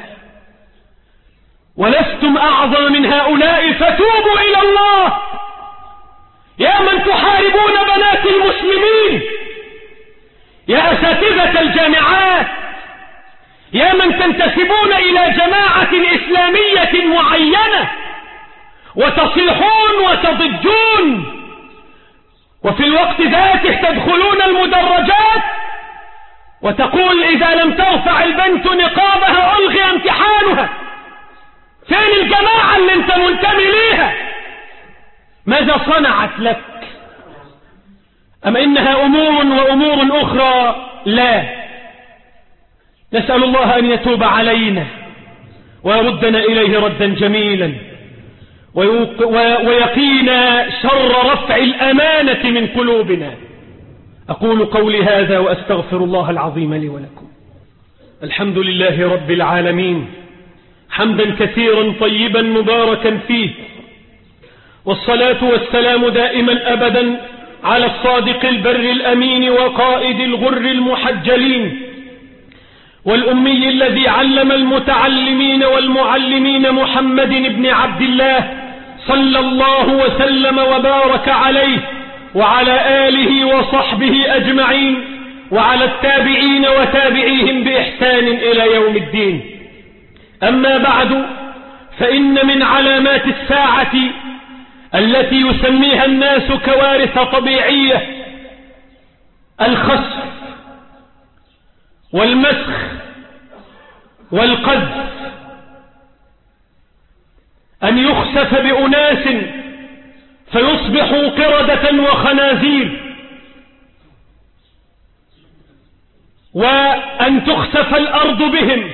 ولستم أعظم من هؤلاء. فتوبوا إلى الله يا من تحاربون بنات المسلمين، يا أساتذة الجامعات، يا من تنتسبون إلى جماعة إسلامية معينة وتصيحون وتضجون، وفي الوقت ذاته تدخلون المدرجات وتقول إذا لم ترفع البنت نقابها ألغي امتحانها. فين الجماعة اللي انت منتمي ليها؟ ماذا صنعت لك؟ أم إنها أمور وأمور أخرى؟ لا. نسأل الله أن يتوب علينا ويردنا إليه ردا جميلا ويقينا شر رفع الأمانة من قلوبنا. أقول قولي هذا وأستغفر الله العظيم لي ولكم. الحمد لله رب العالمين حمدا كثيرا طيبا مباركا فيه، والصلاة والسلام دائما أبدا على الصادق البر الأمين وقائد الغر المحجلين والأمي الذي علم المتعلمين والمعلمين محمد بن عبد الله صلى الله وسلم وبارك عليه وعلى آله وصحبه أجمعين وعلى التابعين وتابعيهم بإحسان إلى يوم الدين. أما بعد، فإن من علامات الساعة التي يسميها الناس كوارث طبيعية الخسف والمسخ والقذف، أن يخسف بأناس فيصبحوا قردة وخنازير، وأن تخسف الأرض بهم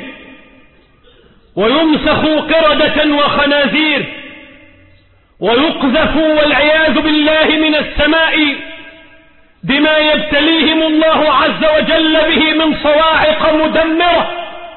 ويمسخوا قردة وخنازير ويقذفوا والعياذ بالله من السماء بما يبتليهم الله عز وجل به من صواعق مدمرة.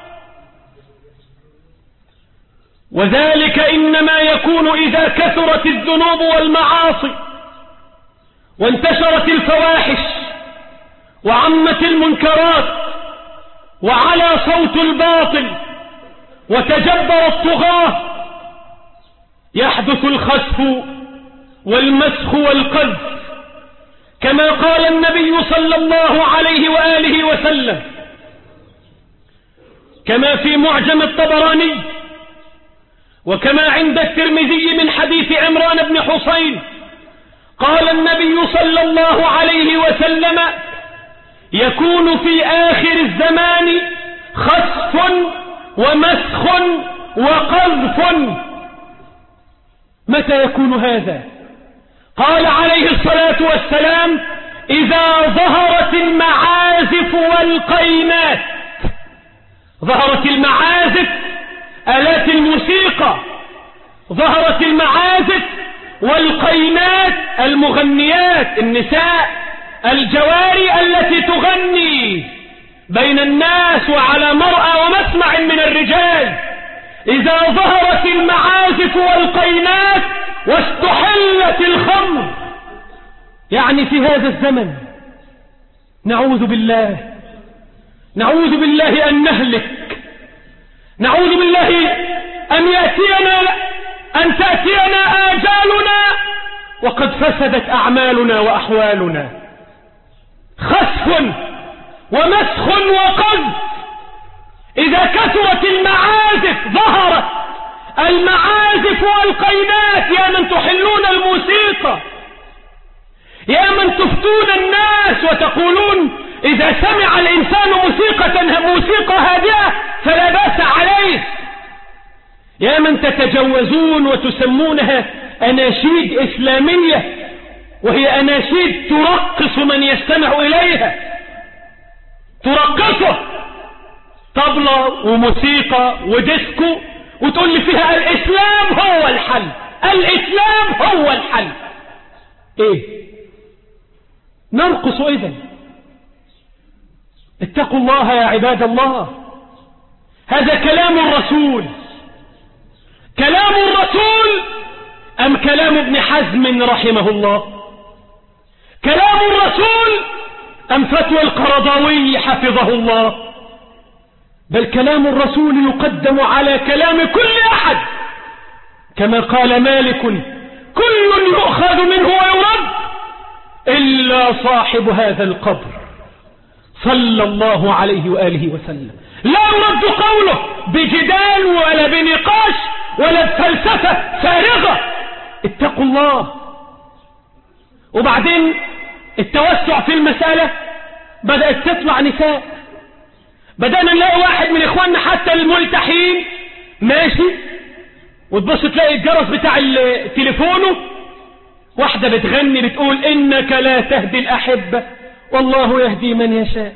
وذلك إنما يكون إذا كثرت الذنوب والمعاصي وانتشرت الفواحش وعمت المنكرات وعلى صوت الباطل وتجبر الطغاة، يحدث الخسف والمسخ والقذف، كما قال النبي صلى الله عليه وآله وسلم كما في معجم الطبراني وكما عند الترمذي من حديث عمران بن حسين قال النبي صلى الله عليه وسلم: يكون في آخر الزمان خسف ومسخ وقذف. متى يكون هذا؟ قال عليه الصلاة والسلام: إذا ظهرت المعازف والقينات. ظهرت المعازف، آلات الموسيقى، ظهرت المعازف والقينات، المغنيات، النساء، الجواري التي تغني بين الناس وعلى مرأى ومسمع من الرجال. إذا ظهرت المعازف والقينات واستحلت الخمر، يعني في هذا الزمن نعوذ بالله أن نهلك، نعوذ بالله أن تأتينا آجالنا وقد فسدت أعمالنا وأحوالنا. خسف ومسخ وقذف. إذا كثرت المعازف، ظهرت المعازف والقينات، يا من تحلون الموسيقى، يا من تفتون الناس وتقولون إذا سمع الإنسان موسيقى هادئة فلا بأس عليه، يا من تتجوزون وتسمونها أناشيد إسلامية وهي أناشيد ترقص من يستمع إليها، ترقصه، طبلة وموسيقى وديسكو، وتقول لي فيها الإسلام هو الحل، الإسلام هو الحل. إيه؟ نرقص إذن؟ اتقوا الله يا عباد الله. هذا كلام الرسول، كلام الرسول أم كلام ابن حزم رحمه الله؟ كلام الرسول أم فتوى القرضاوي حفظه الله؟ بل كلام الرسول يقدم على كلام كل أحد، كما قال مالك: كل يؤخذ منه ويرد إلا صاحب هذا القبر صلى الله عليه وآله وسلم. لا يرد قوله بجدال ولا بنقاش ولا بفلسفة فارغة. اتقوا الله. وبعدين التوسع في المسألة، بدأت تطلع نساء، بدأنا نلاقي واحد من إخواننا حتى الملتحين ماشي وتبص تلاقي الجرس بتاع تليفونه واحدة بتغني بتقول إنك لا تهدي الأحبة والله يهدي من يشاء.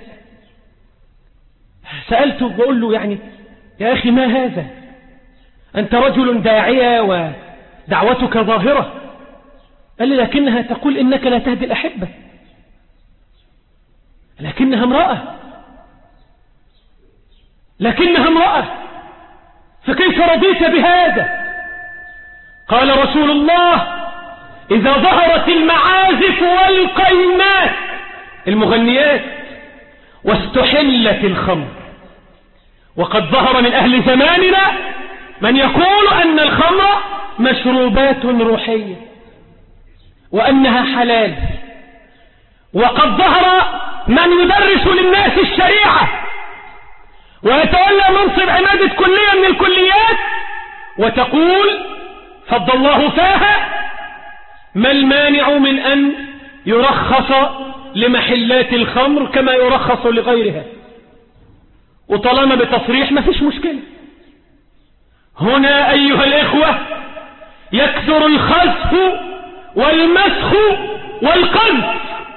سألته بقول له يعني يا أخي ما هذا؟ أنت رجل داعية ودعوتك ظاهرة. قال لي لكنها تقول إنك لا تهدي الأحبة، لكنها امرأة، فكيف رضيت بهذا؟ قال رسول الله إذا ظهرت المعازف والقينات المغنيات واستحلت الخمر، وقد ظهر من أهل زماننا من يقول أن الخمر مشروبات روحية وأنها حلال، وقد ظهر من يدرس للناس الشريعة ويتولى منصب عمادة كلية من الكليات وتقول فضل الله فاها ما المانع من أن يرخص لمحلات الخمر كما يرخص لغيرها، وطالما بتصريح ما فيش مشكلة. هنا أيها الإخوة يكثر الخسف والمسخ والقذف.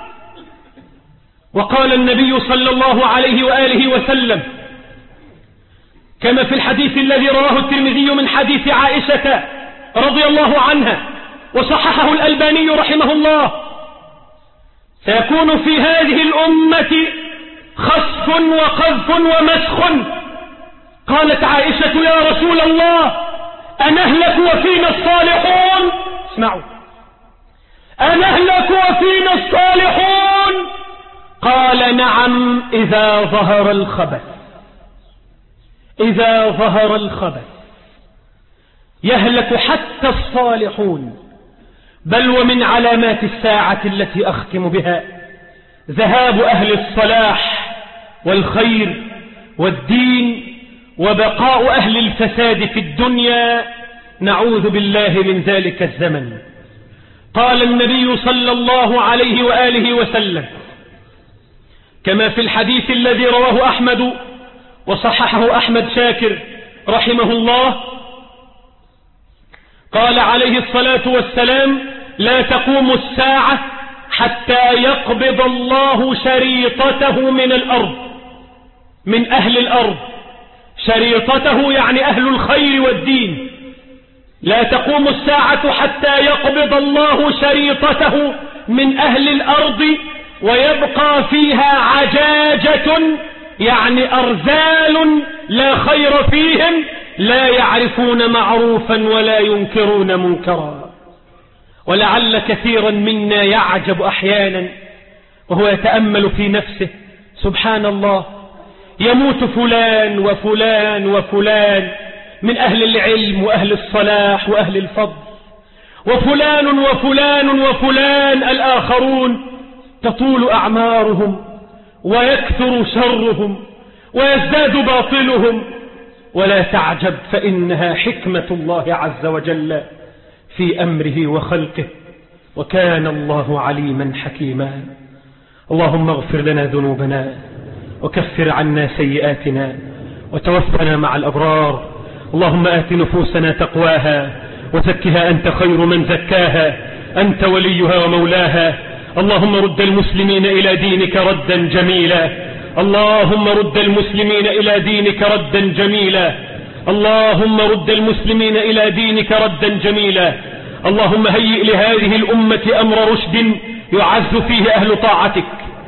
وقال النبي صلى الله عليه وآله وسلم كما في الحديث الذي رواه الترمذي من حديث عائشة رضي الله عنها وصححه الألباني رحمه الله: سيكون في هذه الأمة خسف وقذف ومسخ. قالت عائشة يا رسول الله أنهلك وفينا الصالحون؟ اسمعوا، أنهلك وفينا الصالحون؟ قال نعم إذا ظهر الخبث. إذا ظهر الخبث يهلك حتى الصالحون. بل ومن علامات الساعة التي أختم بها ذهاب أهل الصلاح والخير والدين وبقاء أهل الفساد في الدنيا، نعوذ بالله من ذلك الزمن. قال النبي صلى الله عليه وآله وسلم كما في الحديث الذي رواه أحمد وصححه أحمد شاكر رحمه الله، قال عليه الصلاة والسلام: لا تقوم الساعة حتى يقبض الله شريطته من الأرض، من أهل الأرض. شريطته يعني أهل الخير والدين. لا تقوم الساعة حتى يقبض الله شريطته من أهل الأرض ويبقى فيها عجاجة يعني أرذال لا خير فيهم، لا يعرفون معروفا ولا ينكرون منكرا. ولعل كثيرا منا يعجب أحيانا وهو يتأمل في نفسه: سبحان الله، يموت فلان وفلان وفلان من أهل العلم وأهل الصلاح وأهل الفضل، وفلان وفلان وفلان الآخرون تطول أعمارهم ويكثر شرهم ويزداد باطلهم. ولا تعجب، فإنها حكمة الله عز وجل في أمره وخلقه، وكان الله عليما حكيما. اللهم اغفر لنا ذنوبنا وكفر عنا سيئاتنا وتوفنا مع الأبرار. اللهم آت نفوسنا تقواها وزكها أنت خير من زكاها، أنت وليها ومولاها. اللهم رد المسلمين إلى دينك ردا جميلا، اللهم رد المسلمين إلى دينك ردا جميلا، اللهم رد المسلمين إلى دينك ردا جميلا. اللهم هيئ لهذه الأمة أمر رشد يعز فيه أهل طاعتك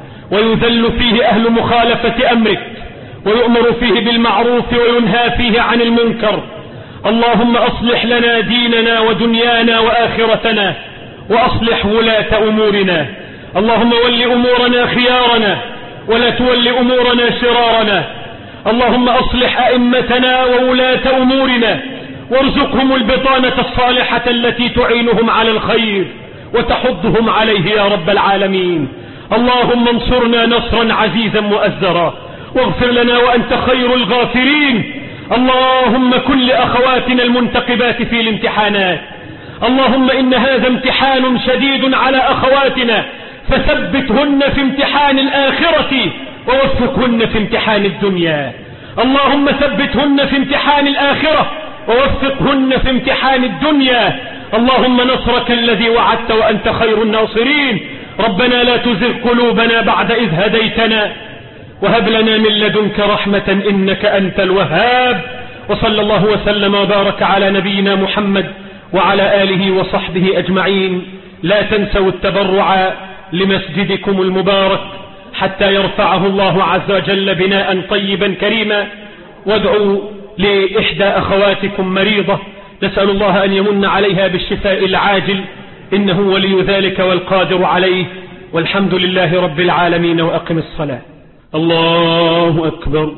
ويذل فيه أهل مخالفة أمرك، ويؤمر فيه بالمعروف وينهى فيه عن المنكر. اللهم أصلح لنا ديننا ودنيانا وآخرتنا، وأصلح ولاة أمورنا. اللهم ول أمورنا خيارنا ولا تول أمورنا شرارنا. اللهم أصلح أئمتنا وولاة أمورنا، وارزقهم البطانة الصالحة التي تعينهم على الخير وتحضهم عليه يا رب العالمين. اللهم انصرنا نصرا عزيزا مؤزرا، واغفر لنا وأنت خير الغافرين. اللهم كن لأخواتنا المنتقبات في الامتحانات، اللهم إن هذا امتحان شديد على أخواتنا، فثبتهن في امتحان الآخرة ووفقهن في امتحان الدنيا. اللهم ثبتهن في امتحان الآخرة ووفقهن في امتحان الدنيا. اللهم نصرك الذي وعدت وأنت خير الناصرين. ربنا لا تزغ قلوبنا بعد إذ هديتنا وهب لنا من لدنك رحمة إنك أنت الوهاب. وصلى الله وسلم وبارك على نبينا محمد وعلى آله وصحبه أجمعين. لا تنسوا التبرع لمسجدكم المبارك حتى يرفعه الله عز وجل بناء طيبا كريما. وادعوا لإحدى أخواتكم مريضة، نسأل الله أن يمن عليها بالشفاء العاجل، إنه ولي ذلك والقادر عليه. والحمد لله رب العالمين. وأقم الصلاة. الله أكبر.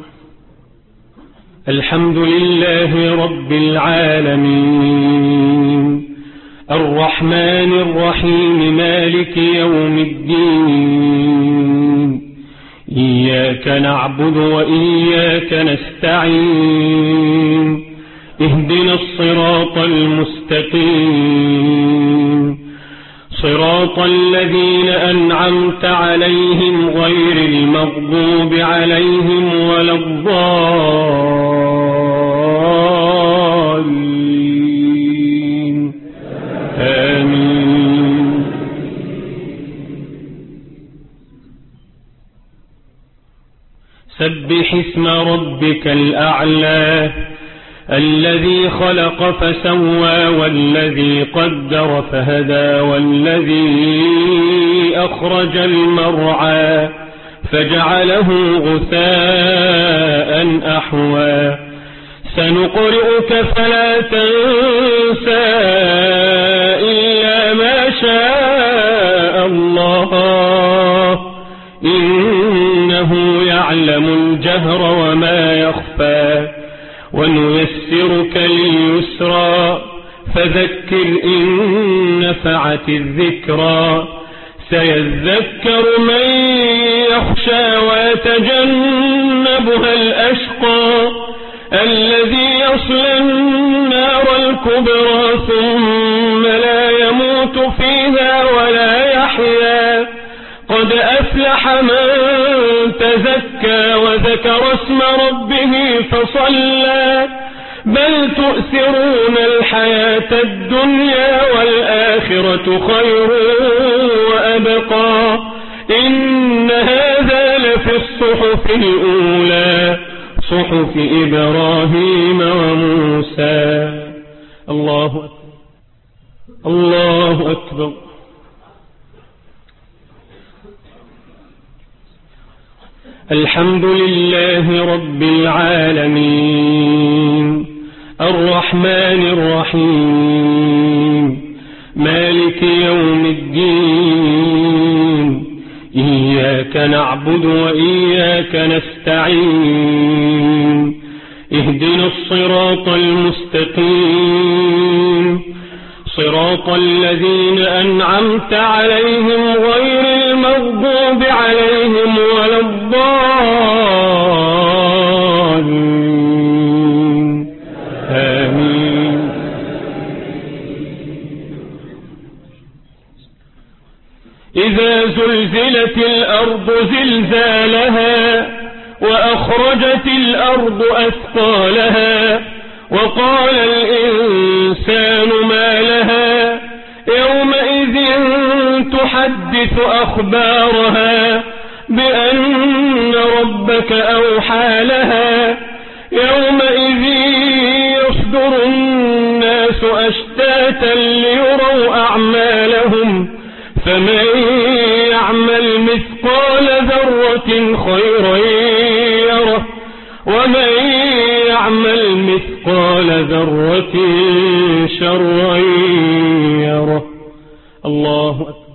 الحمد لله رب العالمين الرحمن الرحيم مالك يوم الدين إياك نعبد وإياك نستعين اهدنا الصراط المستقيم صراط الذين أنعمت عليهم غير المغضوب عليهم ولا الضالين آمين. سبح اسم ربك الأعلى الذي خلق فسوى والذي قدر فهدى والذي أخرج المرعى فجعله غثاء أحوى سنقرئك فلا تنسى إلا ما شاء الله إنه يعلم الجهر وما يخفى ونيسرك لليسرى فذكر إن نفعت الذكرى سيذكر من يخشى ويتجنبها الأشقى الذي يصلى النار الكبرى ثم لا يموت فيها ولا يحيا قد أفلح من تزكى وذكر اسم ربه فصلى بل تؤثرون الحياة الدنيا والآخرة خير وأبقى إن هذا لفي الصحف الأولى صحف إبراهيم وموسى. الله أكبر. الله أكبر. الحمد لله رب العالمين الرحمن الرحيم مالك يوم الدين إياك نعبد وإياك نستعين اهدنا الصراط المستقيم صراط الذين أنعمت عليهم غير المغضوب عليهم ولا الضالين آمين. إذا زلزلت الأرض زلزالها وأخرجت الأرض أثقالها وقال الإنسان ما لها يومئذ تحدث أخبارها بأن ربك أوحى لها يومئذ يصدر الناس أشتاتا ليروا أعمالهم فمن يعمل مثقال ذرة خيرا يره ومن يعمل مثقال ذرة شرا يره. الله أكبر.